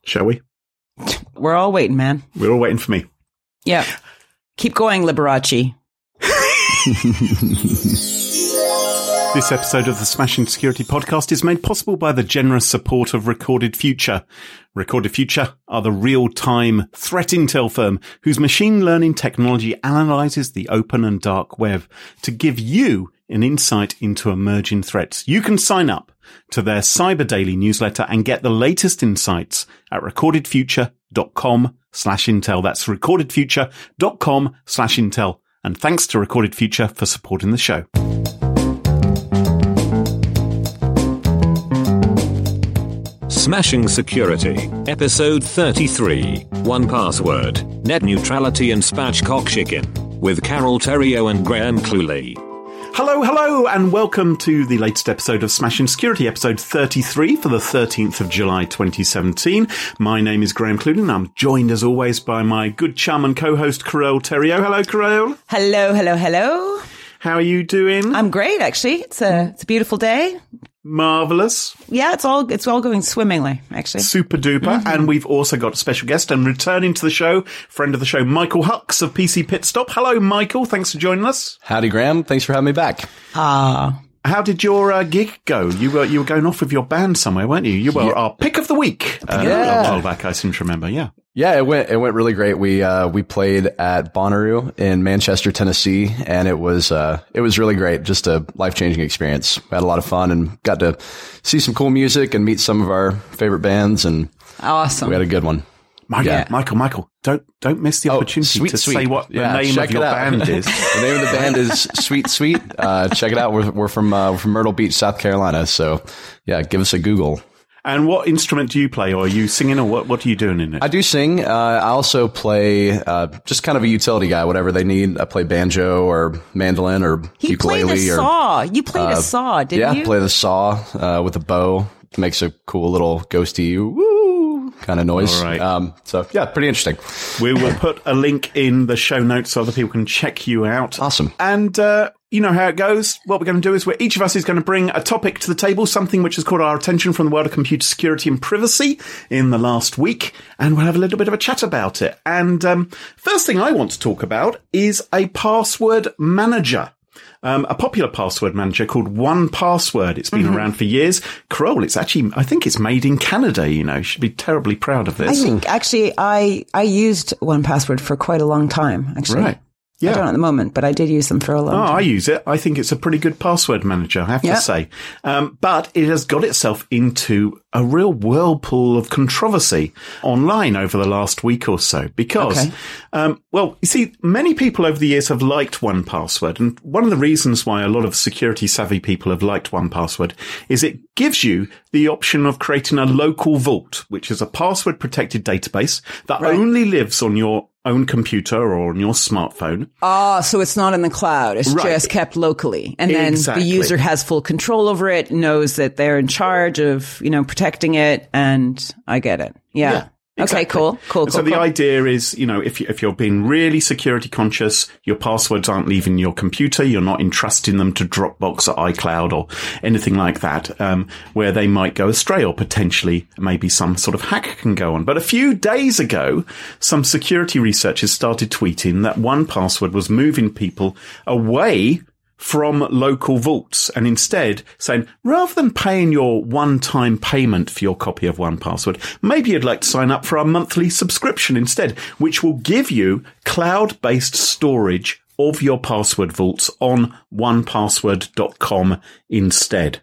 Shall we? We're all waiting, man. We're all waiting for me. Yeah. Keep going, Liberace. This episode of the Smashing Security Podcast is made possible by the generous support of Recorded Future. Recorded Future are the real-time threat intel firm whose machine learning technology analyzes the open and dark web to give you an insight into emerging threats. You can sign up to their Cyber Daily newsletter and get the latest insights at recordedfuture.com/intel. That's recordedfuture.com/intel. And thanks to Recorded Future for supporting the show. Smashing Security, Episode 33, 1Password, Net Neutrality and Spatchcock Chicken, with Carole Theriault and Graham Cluley. Hello, and welcome to the latest episode of Smashing Security, episode 33 for the 13th of July 2017. My name is Graham Cluley, and I'm joined as always by my good chum and co-host Carole Theriault. Hello, Carole. Hello. How are you doing? I'm great, actually. It's a beautiful day. Marvellous. Yeah, it's all going swimmingly, actually. Super duper. And we've also got a special guest and returning to the show, friend of the show, Michael Hux of PC Pit Stop. Hello, Michael. Thanks for joining us. Howdy, Graham. Thanks for having me back. How did your gig go? You were going off with your band somewhere, weren't you? You were our pick of the week a while back, I seem to remember. Yeah. Yeah, it went really great. We played at Bonnaroo in Manchester, Tennessee, and it was really great. Just a life-changing experience. We had a lot of fun and got to see some cool music and meet some of our favorite bands, and awesome. We had a good one. Michael, don't miss the opportunity to say what the name of your band is. The name of the band is Sweet Sweet. Check it out. We're from Myrtle Beach, South Carolina. So yeah, give us a Google. And what instrument do you play, or are you singing, or what are you doing in it? I do sing. I also play just kind of a utility guy, whatever they need. I play banjo or mandolin or ukulele. Played a saw. You played a saw, didn't you? Yeah, play the saw with a bow. It makes a cool little ghosty woo kind of noise. All right. So yeah, pretty interesting. We will put a link in the show notes so other people can check you out. Awesome. And you know how it goes. What we're going to do is each of us is going to bring a topic to the table, something which has caught our attention from the world of computer security and privacy in the last week, and we'll have a little bit of a chat about it. And first thing I want to talk about is a password manager. A popular password manager called 1Password. It's been around for years. Carole, I think it's made in Canada, you know. You should be terribly proud of this. I think, actually, I used 1Password for quite a long time, actually. Right. Yeah. I don't at the moment, but I did use them for a long time. I use it. I think it's a pretty good password manager, I have to say. But it has got itself into a real whirlpool of controversy online over the last week or so because, you see, many people over the years have liked 1Password. And one of the reasons why a lot of security savvy people have liked 1Password is it gives you the option of creating a local vault, which is a password protected database that only lives on your own computer or on your smartphone. So it's not in the cloud. It's just kept locally. And then the user has full control over it, knows that they're in charge of, protecting it. And I get it. Yeah. Exactly. Okay, cool. So the idea is, if you're being really security conscious, your passwords aren't leaving your computer, you're not entrusting them to Dropbox or iCloud or anything like that, where they might go astray or potentially maybe some sort of hack can go on. But a few days ago, some security researchers started tweeting that 1Password was moving people away from local vaults and instead saying, rather than paying your one-time payment for your copy of 1Password, maybe you'd like to sign up for our monthly subscription instead, which will give you cloud-based storage of your password vaults on 1password.com instead.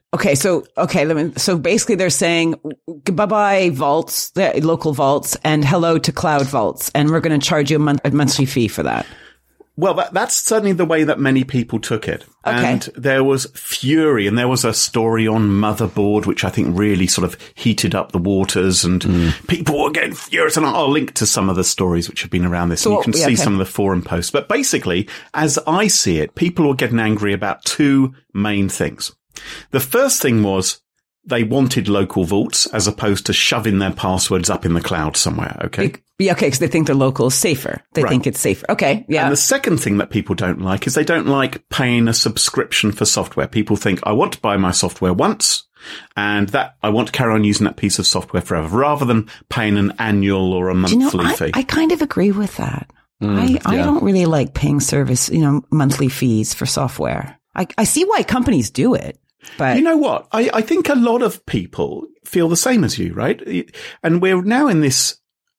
So basically they're saying bye-bye vaults, the local vaults, and hello to cloud vaults, and we're going to charge you a monthly fee for that. Well, that's certainly the way that many people took it. Okay. And there was fury, and there was a story on Motherboard, which I think really sort of heated up the waters, and people were getting furious. And I'll link to some of the stories which have been around this, and you can see some of the forum posts. But basically, as I see it, people were getting angry about two main things. The first thing was they wanted local vaults as opposed to shoving their passwords up in the cloud somewhere, okay? Because they think the local is safer. They think it's safer. Okay, yeah. And the second thing that people don't like is they don't like paying a subscription for software. People think, I want to buy my software once, And that I want to carry on using that piece of software forever rather than paying an annual or a monthly fee. I kind of agree with that. I don't really like paying service, monthly fees for software. I see why companies do it. But you know what? I think a lot of people feel the same as you, right? And we're now in this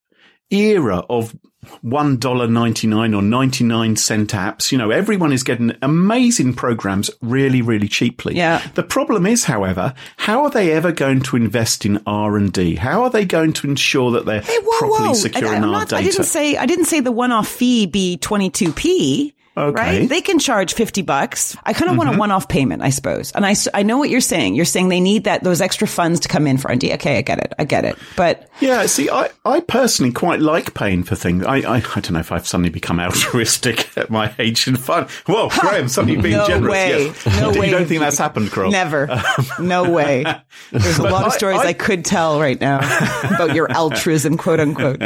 era of $1.99 or 99-cent apps. Everyone is getting amazing programs really, really cheaply. Yeah. The problem is, however, how are they ever going to invest in R&D? How are they going to ensure that they're properly securing our data? I didn't say the one-off fee be 22p. Okay. Right? They can charge $50. I kind of want a one-off payment, I suppose. And I know what you're saying. You're saying they need those extra funds to come in for R&D. Okay, I get it. But yeah, see, I personally quite like paying for things. I don't know if I've suddenly become altruistic at my age and fun. Well, Graham, suddenly being generous. Way. Yes. No way. You don't think that's happened, Carl? Never. No way. There's a lot of stories I could tell right now about your altruism, quote unquote.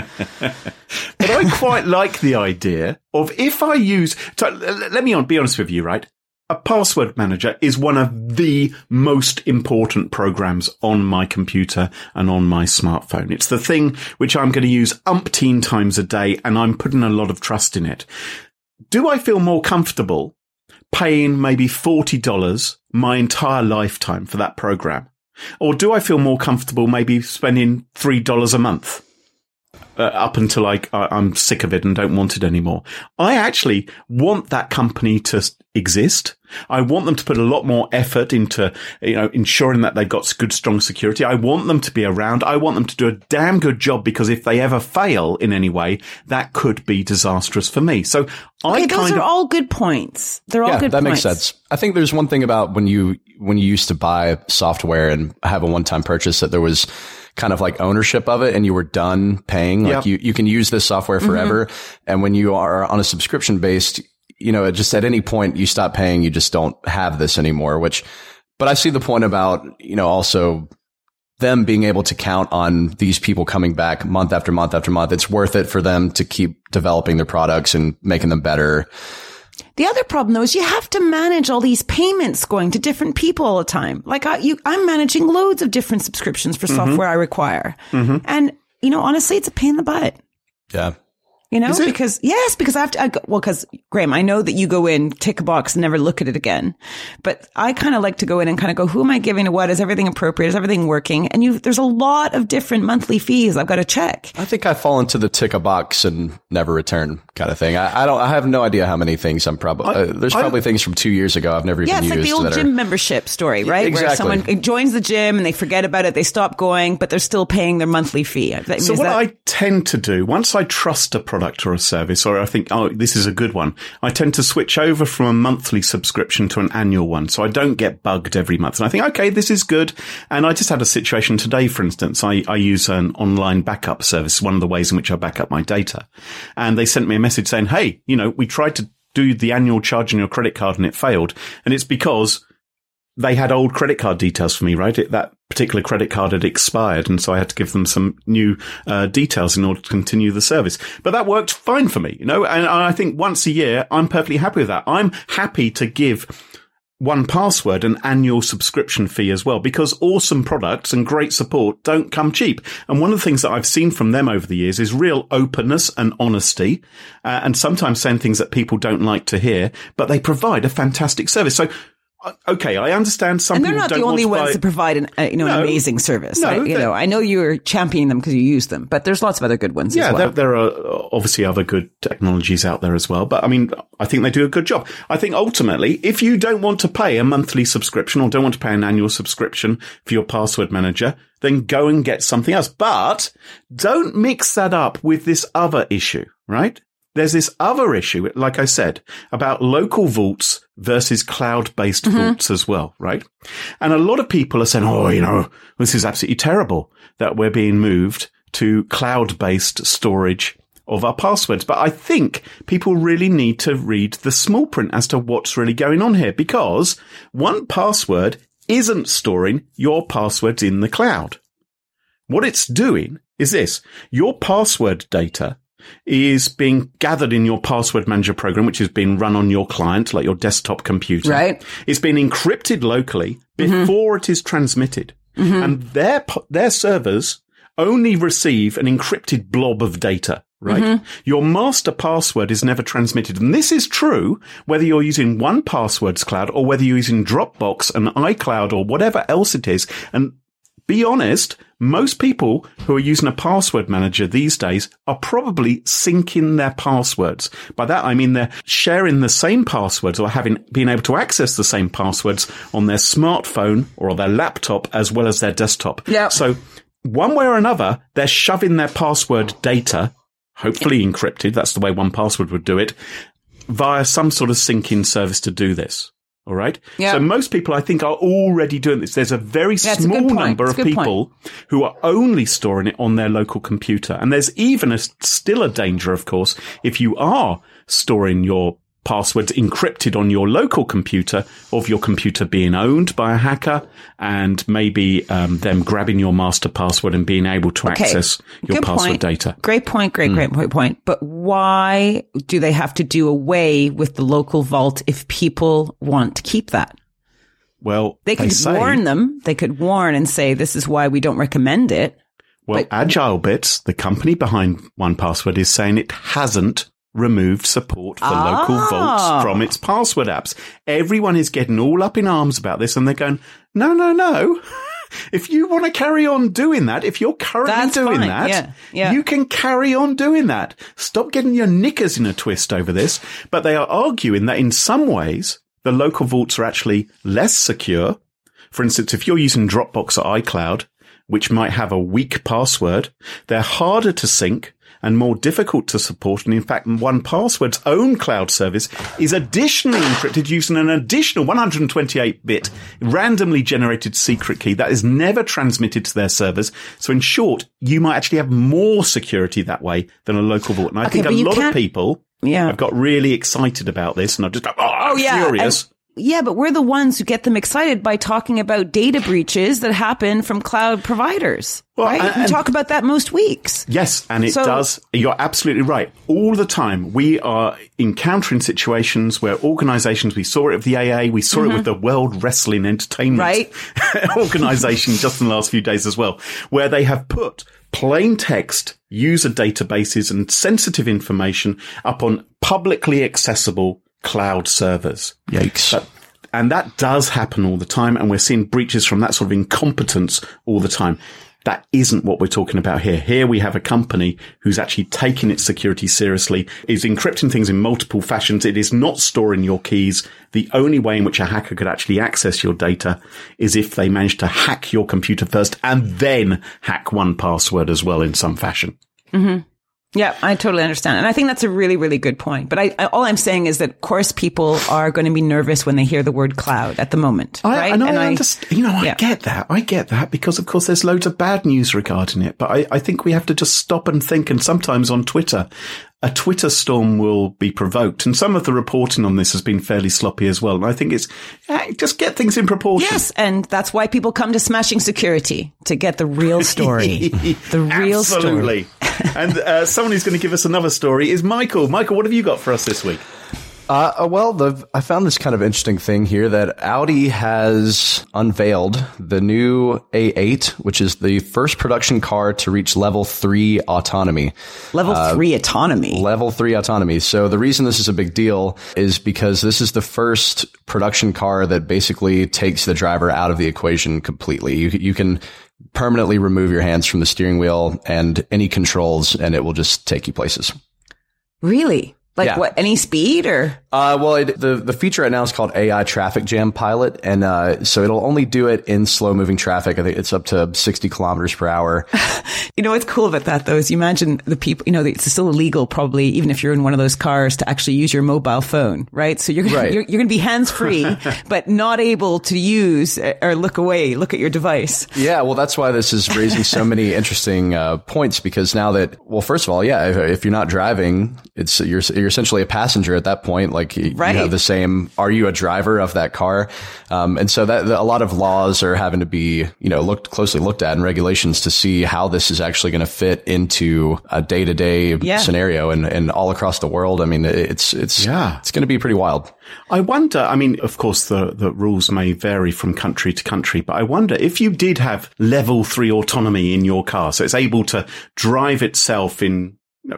But I quite like the idea of if I use, so let me be honest with you, right? A password manager is one of the most important programs on my computer and on my smartphone. It's the thing which I'm going to use umpteen times a day, and I'm putting a lot of trust in it. Do I feel more comfortable paying maybe $40 my entire lifetime for that program? Or do I feel more comfortable maybe spending $3 a month? Up until I'm sick of it and don't want it anymore. I actually want that company to exist. I want them to put a lot more effort into, ensuring that they've got good, strong security. I want them to be around. I want them to do a damn good job, because if they ever fail in any way, that could be disastrous for me. So those are all good points. They're all good points. That makes sense. I think there's one thing about when you used to buy software and have a one-time purchase that there was kind of like ownership of it and you were done paying. Like you can use this software forever. And when you are on a subscription based, just at any point you stop paying, you just don't have this anymore, but I see the point about, also them being able to count on these people coming back month after month after month. It's worth it for them to keep developing their products and making them better. The other problem, though, is you have to manage all these payments going to different people all the time. Like I'm managing loads of different subscriptions for software I require. And, honestly, it's a pain in the butt. Yeah. Because I have to, because Graham, I know that you go in, tick a box and never look at it again. But I kind of like to go in and kind of go, who am I giving to what? Is everything appropriate? Is everything working? And there's a lot of different monthly fees I've got to check. I think I fall into the tick a box and never return kind of thing. I have no idea how many things I'm probably, there's probably things from 2 years ago I've never even used. Yeah, it's like the old gym membership story, right? Exactly. Where someone joins the gym and they forget about it, they stop going, but they're still paying their monthly fee. So what I tend to do, once I trust a product or a service, or I think, this is a good one, I tend to switch over from a monthly subscription to an annual one. So I don't get bugged every month. And I think, okay, this is good. And I just had a situation today, for instance. I use an online backup service, one of the ways in which I back up my data. And they sent me a message saying, hey, we tried to do the annual charge on your credit card and it failed. And it's because they had old credit card details for me, right? That particular credit card had expired, and so I had to give them some new details in order to continue the service. But that worked fine for me, and I think once a year, I'm perfectly happy with that. I'm happy to give 1Password an annual subscription fee as well, because awesome products and great support don't come cheap. And one of the things that I've seen from them over the years is real openness and honesty, and sometimes saying things that people don't like to hear, but they provide a fantastic service. So, okay, I understand some people don't want to buy. And they're not the only ones that provide an amazing service. No, I know you're championing them because you use them, but there's lots of other good ones as well. Yeah, there are obviously other good technologies out there as well. But I mean, I think they do a good job. I think ultimately, if you don't want to pay a monthly subscription or don't want to pay an annual subscription for your password manager, then go and get something else. But don't mix that up with this other issue, right? There's this other issue, like I said, about local vaults versus cloud-based vaults as well, right? And a lot of people are saying, this is absolutely terrible that we're being moved to cloud-based storage of our passwords. But I think people really need to read the small print as to what's really going on here, because 1Password isn't storing your passwords in the cloud. What it's doing is this: your password data is being gathered in your password manager program, which is being run on your client, like your desktop computer. Right. It's been encrypted locally before it is transmitted. And their servers only receive an encrypted blob of data. Right? Your master password is never transmitted. And this is true whether you're using 1Password's cloud or whether you're using Dropbox and iCloud or whatever else it is. And be honest, most people who are using a password manager these days are probably syncing their passwords. By that, I mean they're sharing the same passwords or being able to access the same passwords on their smartphone or their laptop as well as their desktop. Yep. So one way or another, they're shoving their password data, hopefully encrypted, that's the way 1Password would do it, via some sort of syncing service to do this. All right. Yeah. So most people, I think, are already doing this. There's a very small number of people who are only storing it on their local computer. And there's even still a danger, of course, if you are storing your passwords encrypted on your local computer, of your computer being owned by a hacker and maybe them grabbing your master password and being able to access your password data. Great point. Great point. But why do they have to do away with the local vault if people want to keep that? Well, they could warn them. They could warn and say, this is why we don't recommend it. Well, AgileBits, the company behind 1Password, is saying it hasn't removed support for local vaults from its password apps. Everyone is getting all up in arms about this and they're going, no. If you want to carry on doing that, if you're currently doing that, you can carry on doing that. Stop getting your knickers in a twist over this. But they are arguing that in some ways, the local vaults are actually less secure. For instance, if you're using Dropbox or iCloud, which might have a weak password, they're harder to sync and more difficult to support. And in fact, 1Password's own cloud service is additionally encrypted using an additional 128-bit randomly generated secret key that is never transmitted to their servers. So in short, you might actually have more security that way than a local vault. And I think a lot of people have got really excited about this and are just furious. But we're the ones who get them excited by talking about data breaches that happen from cloud providers, right? We talk about that most weeks. Yes, and it does. You're absolutely right. All the time, we are encountering situations where organizations, we saw it with the AA, we saw it with the World Wrestling Entertainment organization just in the last few days as well, where they have put plain text user databases and sensitive information up on publicly accessible cloud servers. Yikes. And that does happen all the time. And we're seeing breaches from that sort of incompetence all the time. That isn't what we're talking about here. Here we have a company who's actually taking its security seriously, is encrypting things in multiple fashions. It is not storing your keys. The only way in which a hacker could actually access your data is if they manage to hack your computer first and then hack 1Password as well in some fashion. Mm-hmm. Yeah, I totally understand. And I think that's a really, really good point. But all I'm saying is that, of course, people are going to be nervous when they hear the word cloud at the moment. I get that. I get that because, of course, there's loads of bad news regarding it. But I think we have to just stop and think. And sometimes on Twitter, a Twitter storm will be provoked. And some of the reporting on this has been fairly sloppy as well. And I think it's just get things in proportion. Yes. And that's why people come to Smashing Security, to get the real story. The real story. And someone who's going to give us another story is Michael. Michael, what have you got for us this week? I found this kind of interesting thing here that Audi has unveiled the new A8, which is the first production car to reach level 3 autonomy. Level 3 autonomy? Level 3 autonomy. So the reason this is a big deal is because this is the first production car that basically takes the driver out of the equation completely. You can permanently remove your hands from the steering wheel and any controls, and it will just take you places. Really? Like what? Any speed or? The feature right now is called AI Traffic Jam Pilot, and so it'll only do it in slow moving traffic. I think it's up to 60 kilometers per hour. You know what's cool about that though is you imagine the people. You know, it's still illegal probably, even if you're in one of those cars, to actually use your mobile phone, right? So you're going to be hands free, but not able to use or look at your device. Yeah, well, that's why this is raising so many interesting points, because now that, well, first of all, if you're not driving, it's you're essentially a passenger at that point. Like you have the same, are you a driver of that car? And so that a lot of laws are having to be, closely looked at, and regulations to see how this is actually going to fit into a day-to-day scenario and all across the world. I mean, it's going to be pretty wild. I wonder, I mean, of course, the rules may vary from country to country, but I wonder if you did have level 3 autonomy in your car, so it's able to drive itself in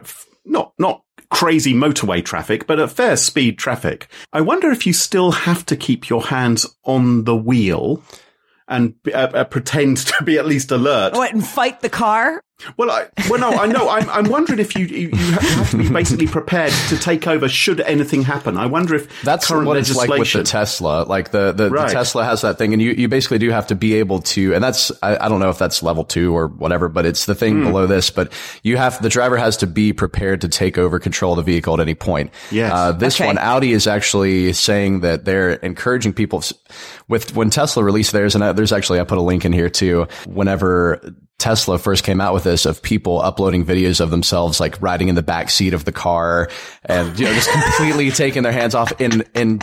not crazy motorway traffic, but at fair speed traffic. I wonder if you still have to keep your hands on the wheel and pretend to be at least alert. What, and fight the car? No, I know. I'm wondering if you have to be basically prepared to take over should anything happen. I wonder if that's what it's like with the Tesla. Like the Tesla has that thing, and you basically do have to be able to. And that's I don't know if that's level 2 or whatever, but it's the thing below this. But the driver has to be prepared to take over control of the vehicle at any point. Yes. This one, Audi is actually saying that they're encouraging people when Tesla released theirs, and there's actually I put a link in here too. Whenever Tesla first came out with this, of people uploading videos of themselves like riding in the back seat of the car and just completely taking their hands off in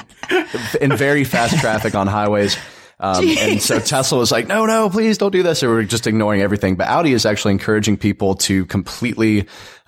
very fast traffic on highways. And so Tesla was like, no, please don't do this. Or we're just ignoring everything. But Audi is actually encouraging people to completely,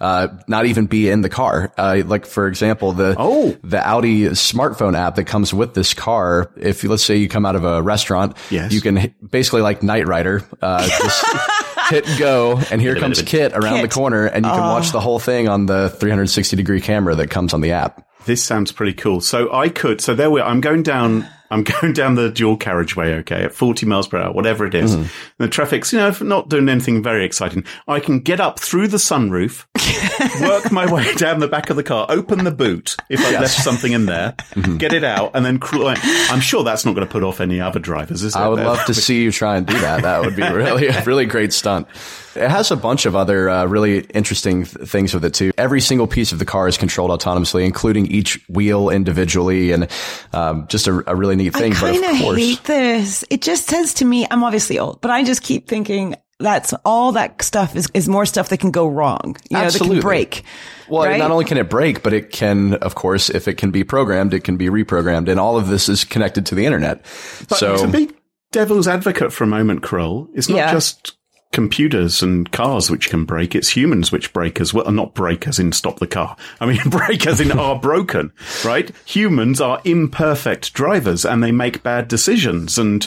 not even be in the car. Like for example, the Audi smartphone app that comes with this car. If let's say you come out of a restaurant, you can basically like Knight Rider, just hit go, and here comes Kit around the corner, and you can watch the whole thing on the 360-degree camera that comes on the app. This sounds pretty cool. So there I'm going down the dual carriageway, okay, at 40 miles per hour, whatever it is. The traffic's, not doing anything very exciting. I can get up through the sunroof, work my way down the back of the car, open the boot if I've left something in there, get it out, and then I'm sure that's not going to put off any other drivers, is it? I would love to see you try and do that. That would be really a really great stunt. It has a bunch of other really interesting things with it too. Every single piece of the car is controlled autonomously, including each wheel individually, and just a really neat thing. I kind of hate this. It just says to me, I'm obviously old, but I just keep thinking that's all that stuff is more stuff that can go wrong. That can break. Well, right? Not only can it break, but it can, of course, if it can be programmed, it can be reprogrammed, and all of this is connected to the internet. But to be devil's advocate for a moment, Kroll, it's not just computers and cars which can break, it's humans which break as well. Not break as in stop the car. I mean, break as in are broken, right? Humans are imperfect drivers and they make bad decisions. And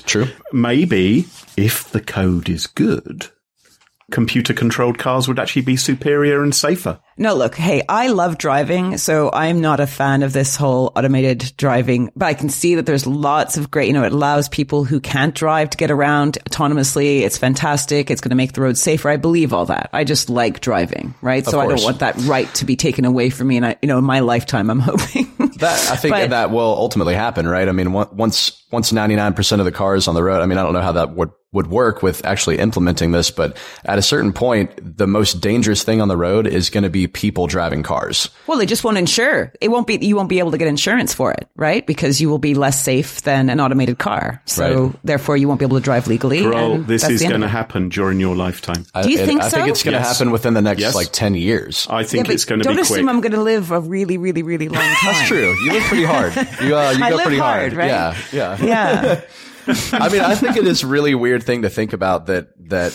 maybe if the code is good, computer-controlled cars would actually be superior and safer. No, look, hey, I love driving, so I'm not a fan of this whole automated driving, but I can see that there's lots of great, it allows people who can't drive to get around autonomously. It's fantastic. It's going to make the roads safer. I believe all that. I just like driving, right? So I don't want that right to be taken away from me. And in my lifetime, I'm hoping I think that will ultimately happen, right? I mean, once 99% of the cars on the road, I mean, I don't know how that would work with actually implementing this, but at a certain point, the most dangerous thing on the road is going to be people driving cars. Well, they just won't insure. You won't be able to get insurance for it, right? Because you will be less safe than an automated car. So therefore you won't be able to drive legally. Bro, this is going to happen during your lifetime. Do you think so? I think it's going to happen within the next 10 years. I think it's going to be quick. Don't assume I'm going to live a really, really, really long time. That's true. You live pretty hard. You go pretty hard. Right? Yeah. I mean, I think it is a really weird thing to think about that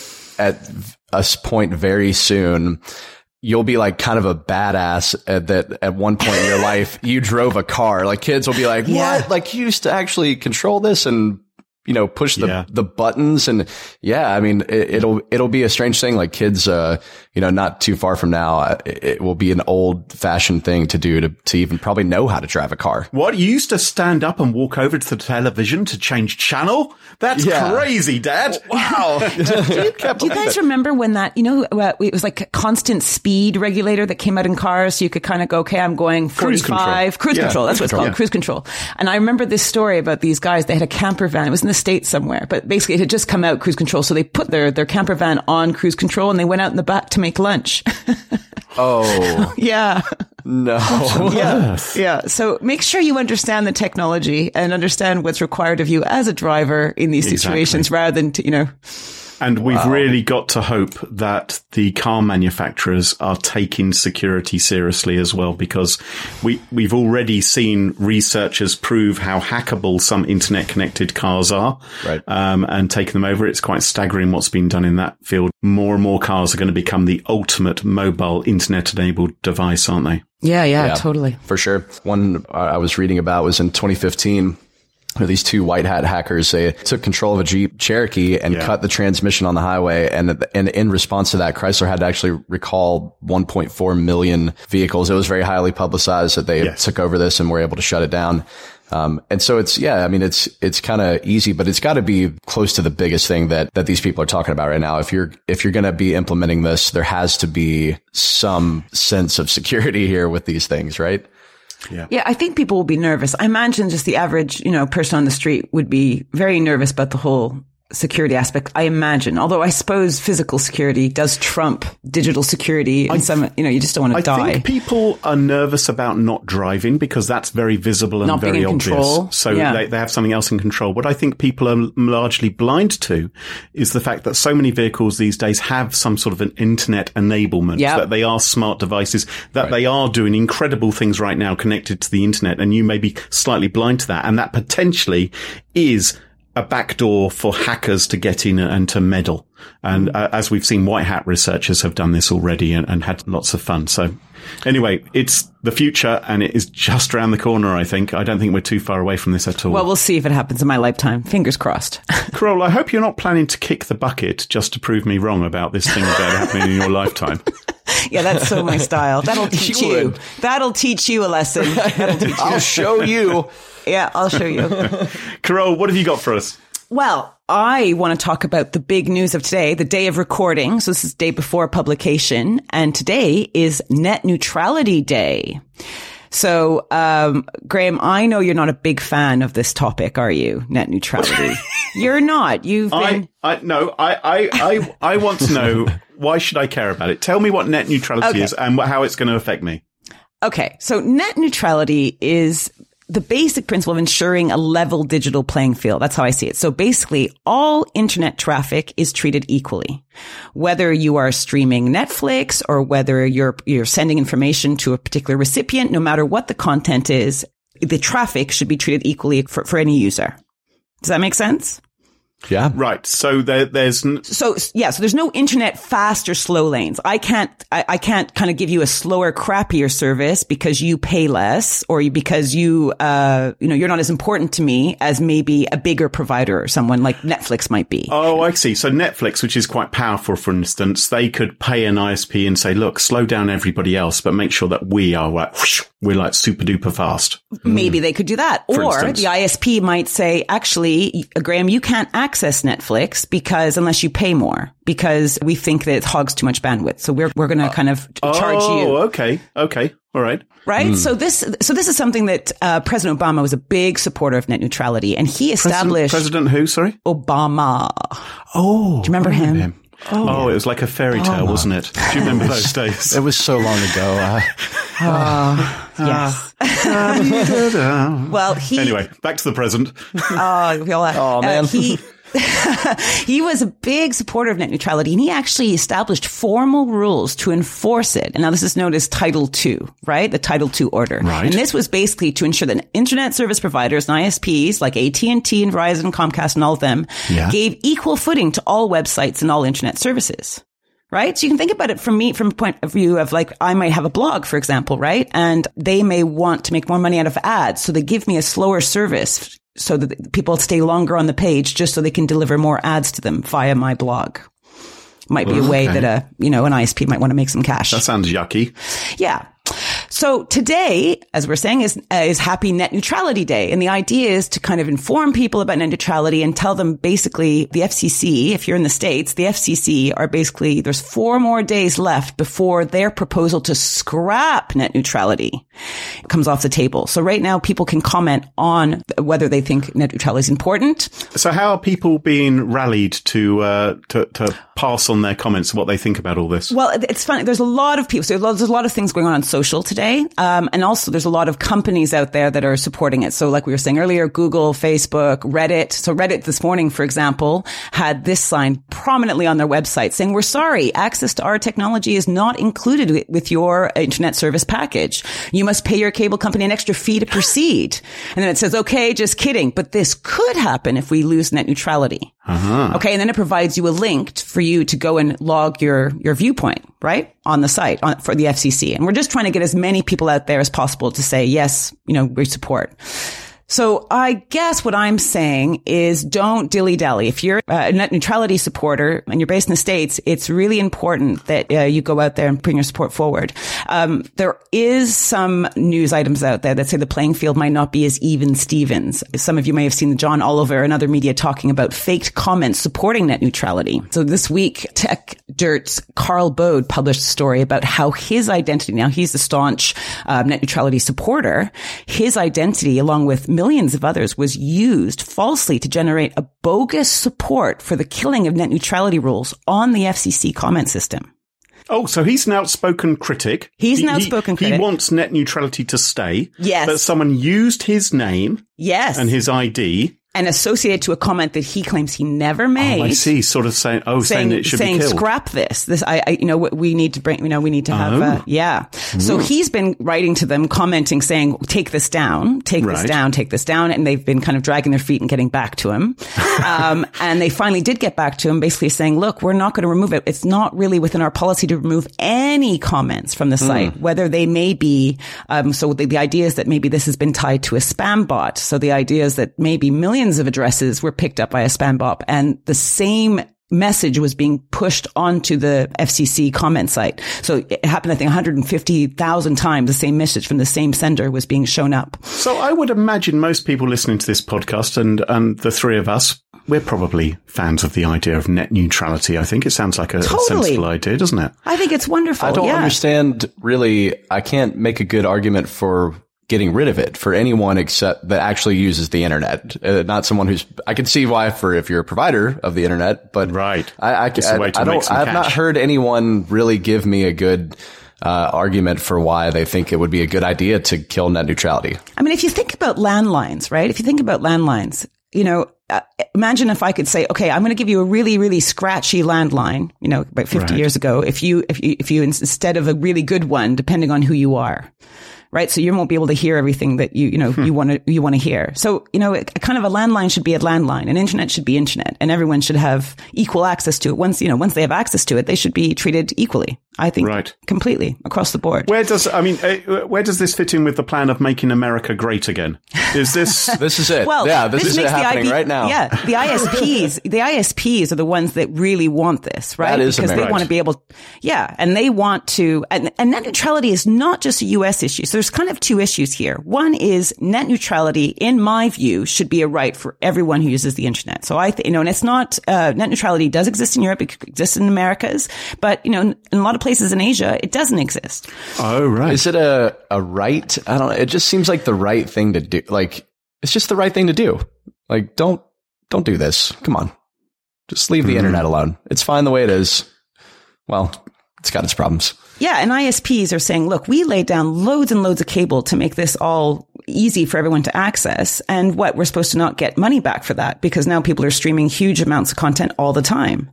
at a point very soon, you'll be like kind of a badass that at one point in your life, you drove a car. Like kids will be like, what? Like you used to actually control this and, push the buttons. And I mean, it'll be a strange thing. Like kids, not too far from now, it will be an old fashioned thing to do to even probably know how to drive a car. What? You used to stand up and walk over to the television to change channel? That's crazy, Dad. Wow. Do you guys remember when that, it was like a constant speed regulator that came out in cars? So you could kind of go, okay, I'm going 45. Cruise control. That's what it's called. Cruise control. And I remember this story about these guys. They had a camper van. It was in the States somewhere, but basically it had just come out cruise control. So they put their camper van on cruise control and they went out in the back to make lunch. Oh. Yeah. No. Yeah. So make sure you understand the technology and understand what's required of you as a driver in these situations rather than to, And we've really got to hope that the car manufacturers are taking security seriously as well, because we've already seen researchers prove how hackable some internet connected cars are, right. And taking them over. It's quite staggering what's been done in that field. More and more cars are going to become the ultimate mobile internet enabled device, aren't they? Yeah, totally. For sure. One I was reading about was in 2015. These two white hat hackers, they took control of a Jeep Cherokee and cut the transmission on the highway. And in response to that, Chrysler had to actually recall 1.4 million vehicles. It was very highly publicized that they took over this and were able to shut it down. And so it's kind of easy, but it's got to be close to the biggest thing that these people are talking about right now. If you're going to be implementing this, there has to be some sense of security here with these things, right? Yeah, I think people will be nervous. I imagine just the average, person on the street would be very nervous about the whole security aspect. I imagine, although I suppose physical security does trump digital security. And you just don't want to die. I think people are nervous about not driving because that's very visible and not very being in obvious. Control. So they have something else in control. What I think people are largely blind to is the fact that so many vehicles these days have some sort of an internet enablement, that they are smart devices, that they are doing incredible things right now connected to the internet. And you may be slightly blind to that. And that potentially is a backdoor for hackers to get in and to meddle. And as we've seen, white hat researchers have done this already and had lots of fun. So anyway, it's the future and it is just around the corner, I think. I don't think we're too far away from this at all. Well, we'll see if it happens in my lifetime. Fingers crossed. Carole, I hope you're not planning to kick the bucket just to prove me wrong about this thing happening in your lifetime. Yeah, that's so my style. That'll teach you. That'll teach you a lesson. I'll show you. Yeah, I'll show you. Carole, what have you got for us? Well, I want to talk about the big news of today, the day of recording. So this is day before publication. And today is Net Neutrality Day. So, Graham, I know you're not a big fan of this topic, are you? Net neutrality. You're not. You've been. I want to know, why should I care about it? Tell me what net neutrality is and how it's going to affect me. Okay. So net neutrality is the basic principle of ensuring a level digital playing field. That's how I see it. So basically, all internet traffic is treated equally. Whether you are streaming Netflix or whether you're sending information to a particular recipient, no matter what the content is, the traffic should be treated equally for any user. Does that make sense? Yeah. Right. So there's so there's no internet fast or slow lanes. I can't kind of give you a slower, crappier service because you pay less or because you're not as important to me as maybe a bigger provider or someone like Netflix might be. Oh, I see. So Netflix, which is quite powerful, for instance, they could pay an ISP and say, look, slow down everybody else, but make sure that we're like super duper fast. Maybe they could do that. Or the ISP might say, actually, Graham, you can't access Netflix because unless you pay more, because we think that it hogs too much bandwidth. So we're going to kind of charge you. Oh, okay. All right. Right. So this is something that President Obama was a big supporter of net neutrality, and he established President who? Sorry, Obama. Oh, do you remember him? Oh, it was like a fairy tale, wasn't it? Do you remember those days? It was so long ago. Yes. Well, anyway, back to the present. Man. He was a big supporter of net neutrality, and he actually established formal rules to enforce it. And now this is known as Title II, right? The Title II order. Right. And this was basically to ensure that internet service providers and ISPs like AT&T and Verizon and Comcast and all of them gave equal footing to all websites and all internet services. Right? So you can think about it from a point of view of like, I might have a blog, for example, right? And they may want to make more money out of ads. So they give me a slower service so that people stay longer on the page just so they can deliver more ads to them via my blog. Might be a way that an ISP might want to make some cash. That sounds yucky. Yeah. So today, as we're saying, is Happy Net Neutrality Day. And the idea is to kind of inform people about net neutrality and tell them basically the FCC, if you're in the States, the FCC are basically, there's 4 more days left before their proposal to scrap net neutrality comes off the table. So right now, people can comment on whether they think net neutrality is important. So how are people being rallied to pass on their comments, what they think about all this? Well, it's funny. There's a lot of people. So there's a lot of things going on social today. Okay. And also there's a lot of companies out there that are supporting it. So like we were saying earlier, Google, Facebook, Reddit. So Reddit this morning, for example, had this sign prominently on their website saying, we're sorry, access to our technology is not included with your internet service package. You must pay your cable company an extra fee to proceed. And then it says, okay, just kidding. But this could happen if we lose net neutrality. Uh-huh. Okay. And then it provides you a link for you to go and log your viewpoint, right? On the site for the FCC. And we're just trying to get as many people out there as possible to say, yes, we support. So I guess what I'm saying is don't dilly-dally. If you're a net neutrality supporter and you're based in the States, it's really important that you go out there and bring your support forward. There is some news items out there that say the playing field might not be as even Stevens. Some of you may have seen John Oliver and other media talking about faked comments supporting net neutrality. So this week, Tech Dirt's Carl Bode published a story about how his identity, now he's a staunch net neutrality supporter, his identity along with millions of others was used falsely to generate a bogus support for the killing of net neutrality rules on the FCC comment system. Oh, so he's an outspoken critic. He's an outspoken critic. He wants net neutrality to stay. Yes. But someone used his name. Yes. And his ID. And associated to a comment that he claims he never made. Oh, I see. Sort of saying it should be killed. Saying scrap this. We need to bring, we need to have, yeah. So he's been writing to them, commenting, saying, take this down, take this down. And they've been kind of dragging their feet and getting back to him. And they finally did get back to him, basically saying, look, we're not going to remove it. It's not really within our policy to remove any comments from the site, whether they may be, so the idea is that maybe this has been tied to a spam bot. So the idea is that maybe millions of addresses were picked up by a spam bot and the same message was being pushed onto the FCC comment site. So it happened, I think, 150,000 times. The same message from the same sender was being shown up. So I would imagine most people listening to this podcast and the three of us, we're probably fans of the idea of net neutrality. I think it sounds like a sensible idea, doesn't it? I think it's wonderful. I don't understand, really. I can't make a good argument for getting rid of it for anyone except that actually uses the internet, not someone who's, I can see why if you're a provider of the internet, but right. I've not heard anyone really give me a good argument for why they think it would be a good idea to kill net neutrality. I mean, if you think about landlines, right? If you think about landlines, imagine if I could say, okay, I'm going to give you a really, really scratchy landline, about 50 years ago, if you, instead of a really good one, depending on who you are. Right. So you won't be able to hear everything that you want to hear. So, kind of a landline should be a landline, and internet should be internet, and everyone should have equal access to it. Once they have access to it, they should be treated equally. I think completely across the board. Where does this fit in with the plan of making America great again? Is this? This is it. Well, yeah, this is it happening right now. Yeah. The ISPs are the ones that really want this, right? That is because America. They want to be able, and they want to, and net neutrality is not just a U.S. issue. So there's kind of two issues here. One is net neutrality, in my view, should be a right for everyone who uses the internet. So and it's not, net neutrality does exist in Europe, it exists in Americas, but, in a lot of places in Asia, it doesn't exist. Oh, right. Is it a right? I don't know. It just seems like the right thing to do. Like, it's just the right thing to do. Like, don't do this. Come on. Just leave the internet alone. It's fine the way it is. Well, it's got its problems. Yeah. And ISPs are saying, look, we laid down loads and loads of cable to make this all easy for everyone to access. And we're supposed to not get money back for that because now people are streaming huge amounts of content all the time.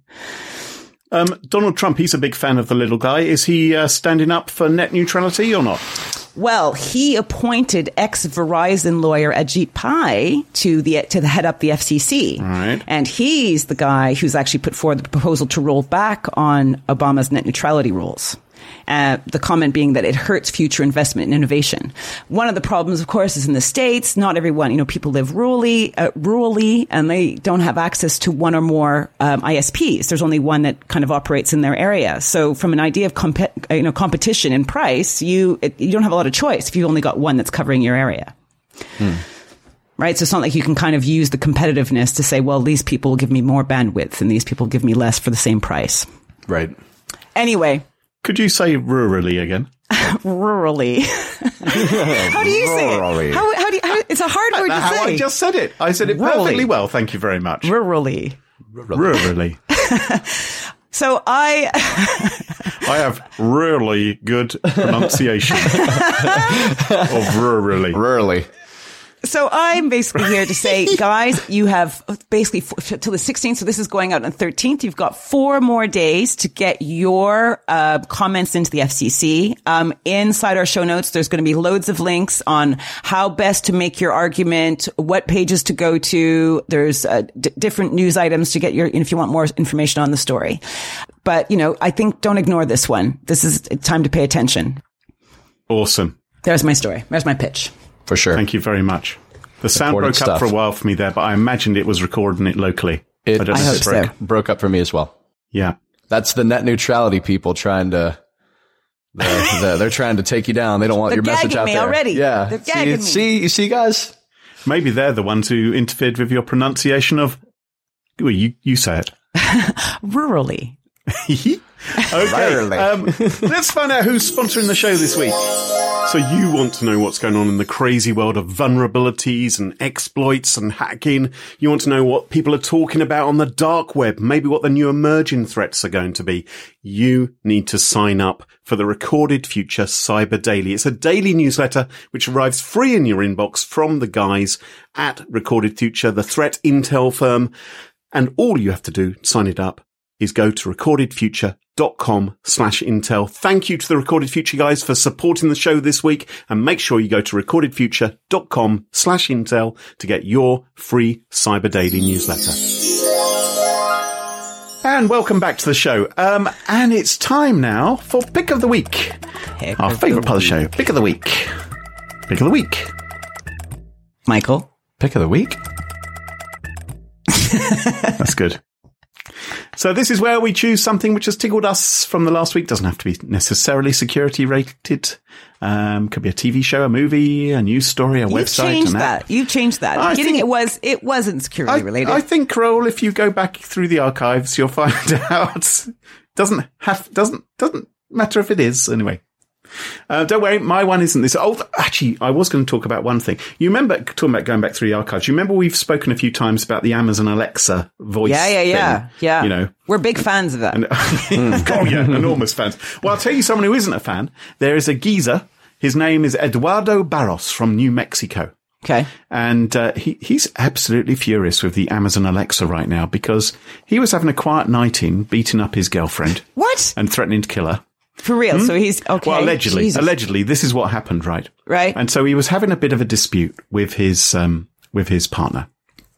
Donald Trump, he's a big fan of the little guy. Is he standing up for net neutrality or not? Well, he appointed ex-Verizon lawyer Ajit Pai to head up the FCC. Right. And he's the guy who's actually put forward the proposal to roll back on Obama's net neutrality rules. The comment being that it hurts future investment and innovation. One of the problems, of course, is in the States. Not everyone, people live rurally, and they don't have access to one or more ISPs. There's only one that kind of operates in their area. So from an idea of competition in price, you don't have a lot of choice if you've only got one that's covering your area. Right? So it's not like you can kind of use the competitiveness to say, well, these people will give me more bandwidth and these people give me less for the same price. Right. Anyway. Could you say rurally again? Rurally. How do you say it? How do you, it's a hard word to say. How I just said it. I said it perfectly well. Thank you very much. Rurally. So I have really good pronunciation of rurally. Rurally. So I'm basically here to say, guys, you have basically till the 16th. So this is going out on the 13th. You've got 4 more days to get your comments into the FCC. Inside our show notes, there's going to be loads of links on how best to make your argument, what pages to go to. There's different news items to get if you want more information on the story. But, I think don't ignore this one. This is time to pay attention. Awesome. There's my story. There's my pitch. For sure. Thank you very much. The sound broke up for a while for me there, but I imagined it was recording it locally. I hope so. Broke up for me as well. Yeah. That's the net neutrality people trying to... They're trying to take you down. They don't want your message out there. They're gagging me already. Yeah. They're gagging me. You see, guys? Maybe they're the ones who interfered with your pronunciation of... Well, you say it. Rurally. Okay, let's find out who's sponsoring the show this week. So you want to know what's going on in the crazy world of vulnerabilities and exploits and hacking. You want to know what people are talking about on the dark web, maybe what the new emerging threats are going to be. You need to sign up for the Recorded Future Cyber Daily. It's a daily newsletter which arrives free in your inbox from the guys at Recorded Future, the threat intel firm. And all you have to do to sign it up is go to recordedfuture.com/intel. Thank you to the Recorded Future guys for supporting the show this week, and make sure you go to recordedfuture.com/intel to get your free Cyber Daily newsletter. And welcome back to the show. And it's time now for Pick of the Week. Our favourite part of the show. Pick of the Week. Pick of the Week. Michael. Pick of the Week? That's good. So this is where we choose something which has tickled us from the last week. Doesn't have to be necessarily security rated. Could be a TV show, a movie, a news story, a website. You've changed that. It wasn't security related. I think, Raoul, if you go back through the archives, you'll find out. Doesn't matter if it is anyway. Don't worry, my one isn't this. Oh, actually, I was going to talk about one thing. You remember, talking about going back through the archives, you remember we've spoken a few times about the Amazon Alexa voice thing? Yeah. We're big fans of that. Enormous fans. Well, I'll tell you someone who isn't a fan. There is a geezer. His name is Eduardo Barros from New Mexico. Okay. And he's absolutely furious with the Amazon Alexa right now because he was having a quiet night in, beating up his girlfriend. What? And threatening to kill her. For real? So he's okay. Well, allegedly, this is what happened, right? Right. And so he was having a bit of a dispute with his partner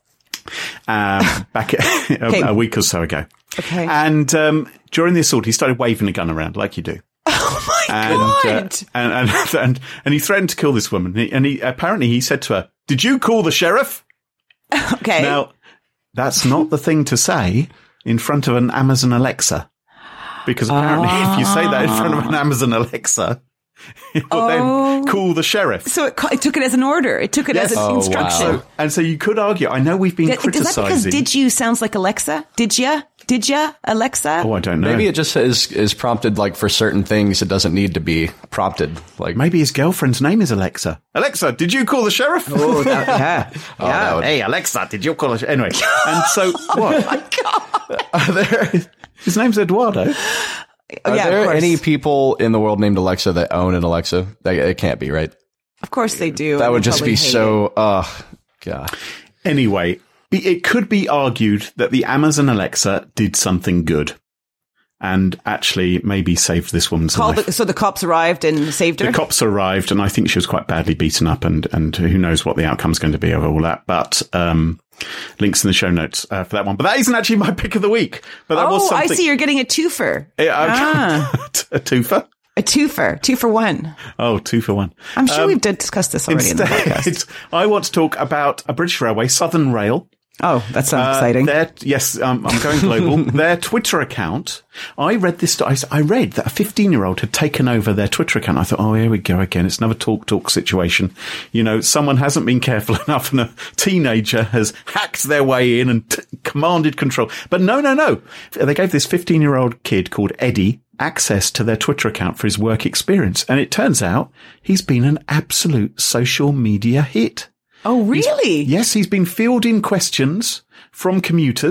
back a week or so ago. Okay. And during the assault, he started waving a gun around like you do. Oh my God! And he threatened to kill this woman. And he apparently said to her, "Did you call the sheriff?" Okay. Now, that's not the thing to say in front of an Amazon Alexa. Because apparently if you say that in front of an Amazon Alexa, it will then call the sheriff. So it took it as an order. It took it as an instruction. Wow. And so you could argue, I know we've been criticizing. Is that because did you sounds like Alexa? Did ya, Alexa? Oh, I don't know. Maybe it just is prompted like for certain things. It doesn't need to be prompted. Like maybe his girlfriend's name is Alexa. Alexa, did you call the sheriff? Oh, yeah. Hey, Alexa, did you call the sheriff? Anyway, and so what? Oh, my God. His name's Eduardo. Are there any people in the world named Alexa that own an Alexa? It can't be, right? Of course they do. That would just be so, God. Anyway, it could be argued that the Amazon Alexa did something good and actually maybe saved this woman's life. So the cops arrived and saved her? The cops arrived, and I think she was quite badly beaten up, and who knows what the outcome's going to be of all that. But links in the show notes for that one. But that isn't actually my pick of the week. But that was something. I see. You're getting a twofer. A twofer? A twofer. 2 for 1. Oh, 2 for 1. I'm sure we've discussed this already in the podcast. I want to talk about a British railway, Southern Rail. Oh, that sounds exciting. Yes, I'm going global. Their Twitter account, I read that a 15-year-old had taken over their Twitter account. I thought, here we go again. It's another talk situation. Someone hasn't been careful enough and a teenager has hacked their way in and commanded control. But no. They gave this 15-year-old kid called Eddie access to their Twitter account for his work experience. And it turns out he's been an absolute social media hit. Oh, really? He's been fielding questions from commuters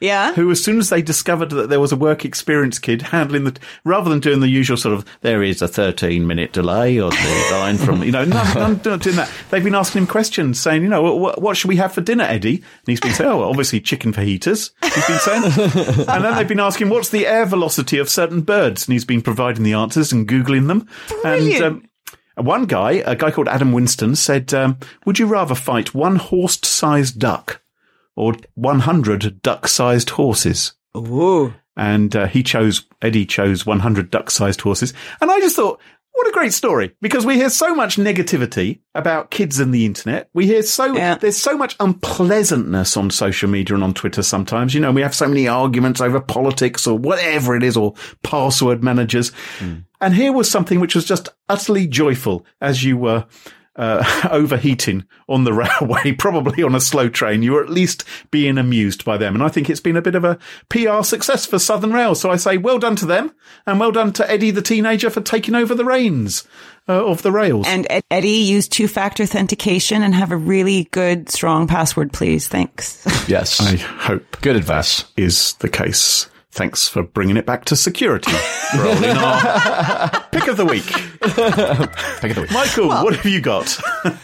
Yeah. Who, as soon as they discovered that there was a work experience kid handling rather than doing the usual sort of, there is a 13-minute delay on the line from, none doing that. They've been asking him questions saying, what should we have for dinner, Eddie? And he's been saying, obviously chicken fajitas, he's been saying. And then they've been asking, what's the air velocity of certain birds? And he's been providing the answers and Googling them. Brilliant. And a guy called Adam Winston said, would you rather fight one horse-sized duck or 100 duck-sized horses? Ooh. And Eddie chose 100 duck-sized horses. And I just thought, what a great story, because we hear so much negativity about kids and the internet. We hear there's so much unpleasantness on social media and on Twitter sometimes. We have so many arguments over politics or whatever it is, or password managers. And here was something which was just utterly joyful as you were overheating on the railway, probably on a slow train. You were at least being amused by them. And I think it's been a bit of a PR success for Southern Rail. So I say well done to them, and well done to Eddie the teenager for taking over the reins of the rails. And Eddie, use 2-factor authentication and have a really good, strong password, please. Thanks. Yes. I hope good advice is the case. Thanks for bringing it back to security. Rolling our pick of the week. Michael, what have you got?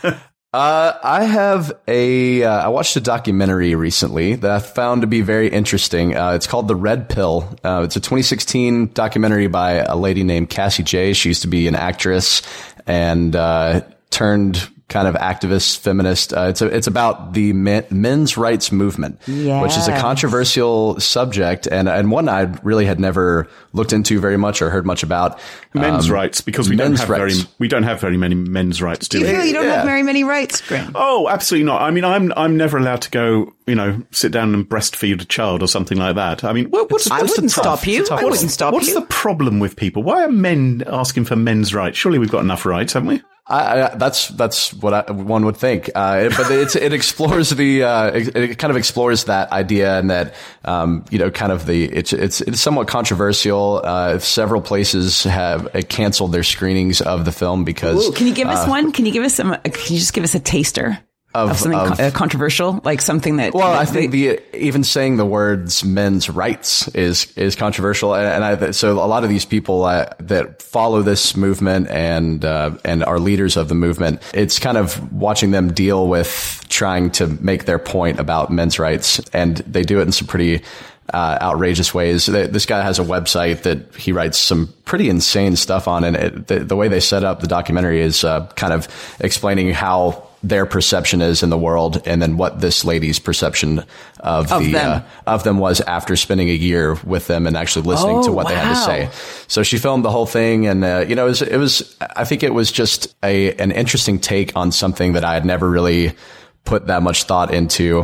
I have I watched a documentary recently that I found to be very interesting. It's called The Red Pill. It's a 2016 documentary by a lady named Cassie Jaye. She used to be an actress and turned kind of activist, feminist. It's about the men's rights movement, which is a controversial subject and one I really had never looked into very much or heard much about. Men's rights, because we don't have very many men's rights. Do you feel you don't have very many rights, Graham? Oh, absolutely not. I mean, I'm never allowed to go, sit down and breastfeed a child or something like that. I mean, I wouldn't stop you. What's the problem with people? Why are men asking for men's rights? Surely we've got enough rights, haven't we? That's what one would think. But it explores it kind of explores that idea and that, kind of it's somewhat controversial. Several places have canceled their screenings of the film because. Ooh, can you give us one? Can you just give us a taster? Of something controversial, like something that. Well, I think even saying the words "men's rights" is controversial, so a lot of these people that follow this movement and are leaders of the movement, it's kind of watching them deal with trying to make their point about men's rights, and they do it in some pretty outrageous ways. This guy has a website that he writes some pretty insane stuff on, and the way they set up the documentary is kind of explaining how their perception is in the world, and then what this lady's perception of them was after spending a year with them and actually listening to what they had to say. So she filmed the whole thing, and I think it was just an interesting take on something that I had never really put that much thought into.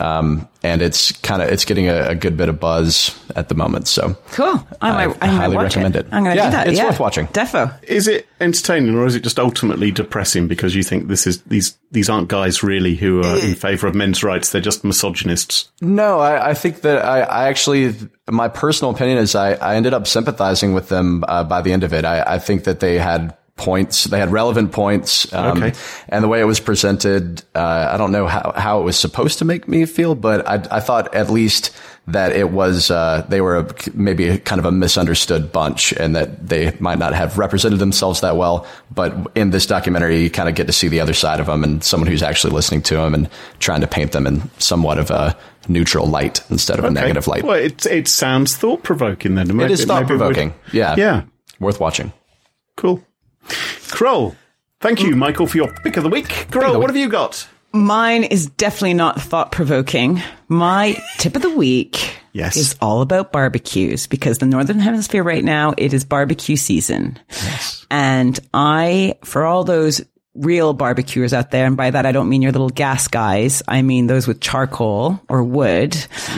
And it's getting a good bit of buzz at the moment. So cool. I highly recommend it. I'm going to do that. It's worth watching. Defo. Is it entertaining, or is it just ultimately depressing because you think these aren't guys really who are in favor of men's rights? They're just misogynists. No, I think that I actually, my personal opinion is I ended up sympathizing with them, by the end of it. I think that they had points. They had relevant points. And the way it was presented, I don't know how it was supposed to make me feel, but I thought at least that it was, they were maybe kind of a misunderstood bunch and that they might not have represented themselves that well. But in this documentary, you kind of get to see the other side of them and someone who's actually listening to them and trying to paint them in somewhat of a neutral light instead of a negative light. Well, it sounds thought-provoking then. It is thought-provoking. Yeah. Worth watching. Cool. Kroll, thank you, Michael, for your pick of the week. Kroll, what have you got? Mine is definitely not thought-provoking. My tip of the week is all about barbecues, because the Northern Hemisphere right now, it is barbecue season. Yes. And for all those real barbecuers out there, and by that I don't mean your little gas guys, I mean those with charcoal or wood,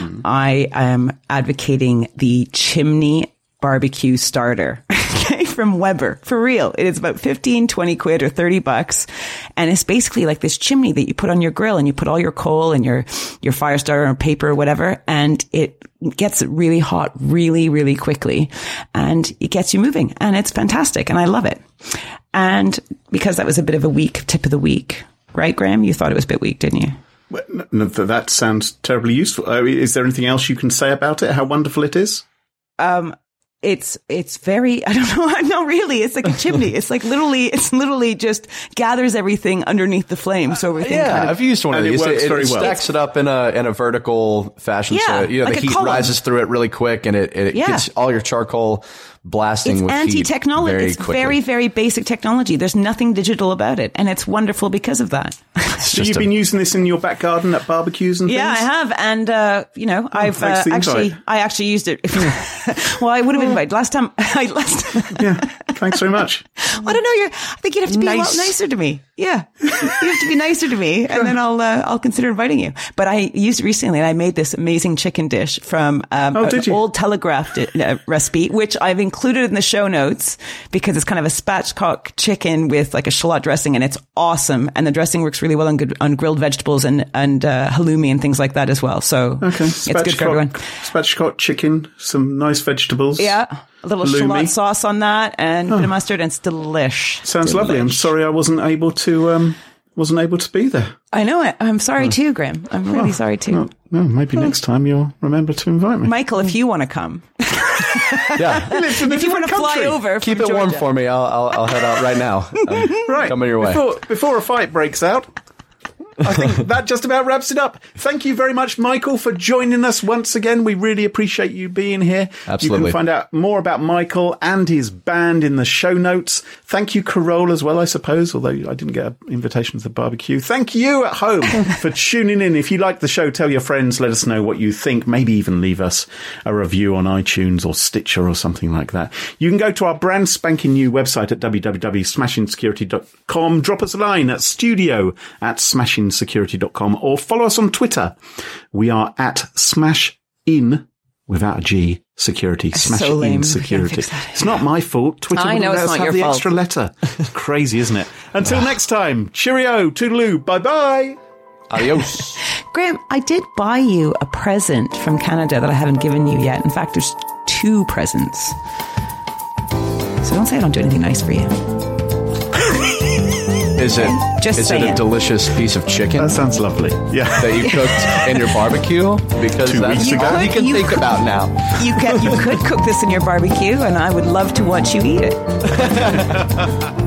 I am advocating the chimney barbecue starter. From Weber. For real. It is about 15, 20 quid or $30. And it's basically like this chimney that you put on your grill, and you put all your coal and your fire starter or paper or whatever. And it gets really hot really, really quickly, and it gets you moving, and it's fantastic. And I love it. And because that was a bit of a weak tip of the week, right, Graham? You thought it was a bit weak, didn't you? That sounds terribly useful. Is there anything else you can say about it? How wonderful it is? It's very, I don't know, not really. It's like a chimney. It's literally just gathers everything underneath the flame. So everything I've used one of these. It stacks it up in a vertical fashion. Yeah, so the heat rises through it really quick, and it gets all your charcall blasting with heat. It's anti-technology. It's very, very basic technology. There's nothing digital about it, and it's wonderful because of that. So you've been using this in your back garden at barbecues and things? Yeah, I have, and I actually used it. Well, I would have invited last time. Yeah, thanks very much. I don't know. I think you'd have to be a lot nicer to me. Yeah, you have to be nicer to me, and then I'll consider inviting you. But I used it recently, and I made this amazing chicken dish from an old Telegraph recipe, which I've included in the show notes because it's kind of a spatchcock chicken with like a shallot dressing, and it's awesome. And the dressing works really well on grilled vegetables and halloumi and things like that as well. So it's good for everyone. Spatchcock chicken, some nice vegetables. Yeah. A little shallot sauce on that and a bit of mustard, and it's delish. Sounds lovely. I'm sorry I wasn't able to be there. I know it. I'm sorry too, Graham. I'm really sorry too. Well, maybe next time you'll remember to invite me. Michael, if you want to come. Yeah. If you want to fly over, keep it warm for me. I'll head out right now. Right. Coming your way. Before a fight breaks out. I think that just about wraps it up. Thank you very much, Michael, for joining us once again. We really appreciate you being here. Absolutely. You can find out more about Michael and his band in the show notes. Thank you, Carole, as well, I suppose, although I didn't get an invitation to the barbecue. Thank you at home for tuning in. If you like the show, tell your friends, let us know what you think. Maybe even leave us a review on iTunes or Stitcher or something like that. You can go to our brand spanking new website at www.smashingsecurity.com. Drop us a line at studio@smashingsecurity.com or follow us on Twitter. We are at SmashIn without a G security. SmashIn security. It's not my fault. Twitter wouldn't let us have the extra letter. It's crazy, isn't it? Until next time. Cheerio. Toodaloo. Bye bye. Adios. Graham, I did buy you a present from Canada that I haven't given you yet. In fact, there's 2 presents. So don't say I don't do anything nice for you. Is it a delicious piece of chicken? That sounds lovely. Yeah. That you cooked in your barbecue? Because 2 weeks ago. You can think about now. You could cook this in your barbecue, and I would love to watch you eat it.